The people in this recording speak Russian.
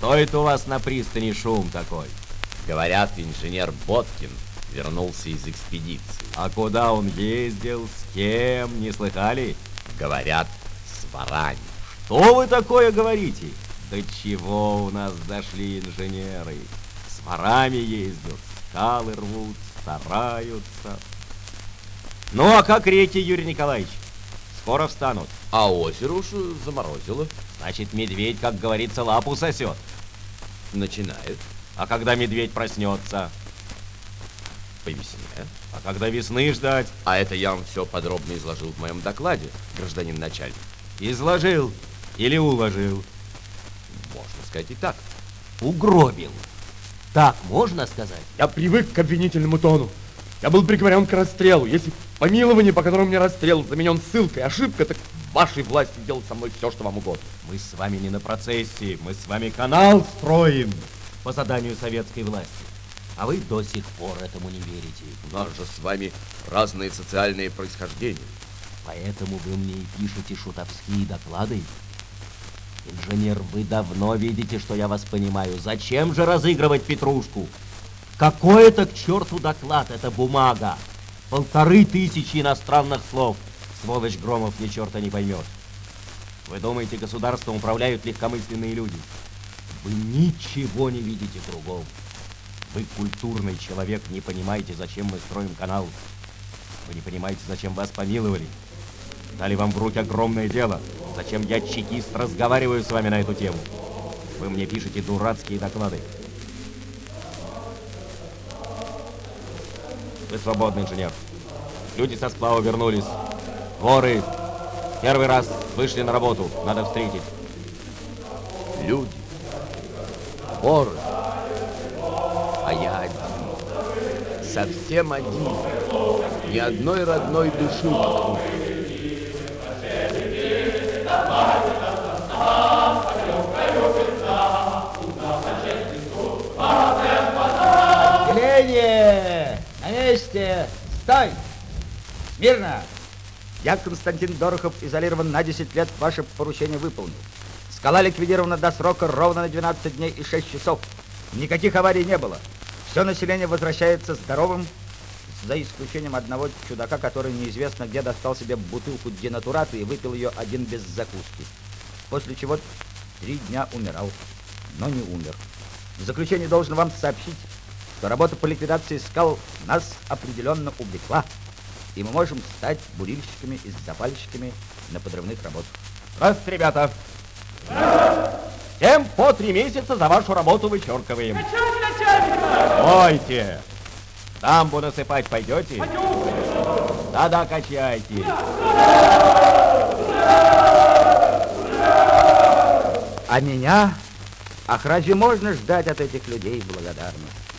Что это у вас на пристани шум такой? Говорят, инженер Боткин вернулся из экспедиции. А куда он ездил, с кем, не слыхали? Говорят, с ворами. Что вы такое говорите? До чего у нас дошли инженеры? С ворами ездят, скалы рвут, стараются. Ну, а как реки, Юрий Николаевич? Скоро встанут. А озеро уж заморозило. Значит, медведь, как говорится, лапу сосет. Начинает. А когда медведь проснется? По весне. А когда весны ждать? А это я вам все подробно изложил в моем докладе, гражданин начальник. Изложил или уложил? Можно сказать и так. Угробил. Так можно сказать? Я привык к обвинительному тону. Я был приговорен к расстрелу. Если помилование, по которому мне расстрел заменен ссылкой, ошибка, так в вашей власти делать со мной все, что вам угодно. Мы с вами не на процессе, мы с вами канал строим по заданию советской власти. А вы до сих пор этому не верите. У нас же с вами разные социальные происхождения. Поэтому вы мне и пишете шутовские доклады. Инженер, вы давно видите, что я вас понимаю. Зачем же разыгрывать петрушку? Какой это к черту доклад? Это бумага. 1500 иностранных слов. Сволочь Громов ни черта не поймет. Вы думаете, государством управляют легкомысленные люди? Вы ничего не видите кругом. Вы культурный человек, не понимаете, зачем мы строим канал. Вы не понимаете, зачем вас помиловали. Дали вам в руки огромное дело. Зачем я, чекист, разговариваю с вами на эту тему? Вы мне пишете дурацкие доклады. Вы свободный инженер. Люди со сплава вернулись. Воры первый раз вышли на работу. Надо встретить. Люди, воры, а я один. Совсем один. Ни одной родной души вокруг. Отделение! На месте! Стой! Смирно! Я, Константин Дорохов, изолирован на 10 лет. Ваше поручение выполнил. Скала ликвидирована до срока ровно на 12 дней и 6 часов. Никаких аварий не было. Все население возвращается здоровым, за исключением одного чудака, который неизвестно где достал себе бутылку денатурата и выпил ее один без закуски. После чего 3 дня умирал, но не умер. В заключение должен вам сообщить, что работа по ликвидации скал нас определенно увлекла, и мы можем стать бурильщиками и запальщиками на подрывных работах. Здравствуйте, ребята. Всем по 3 месяца за вашу работу вычеркиваем. Пойте. Дамбу насыпать пойдете? Да-да, качайте. А меня? Ах, разве можно ждать от этих людей благодарность?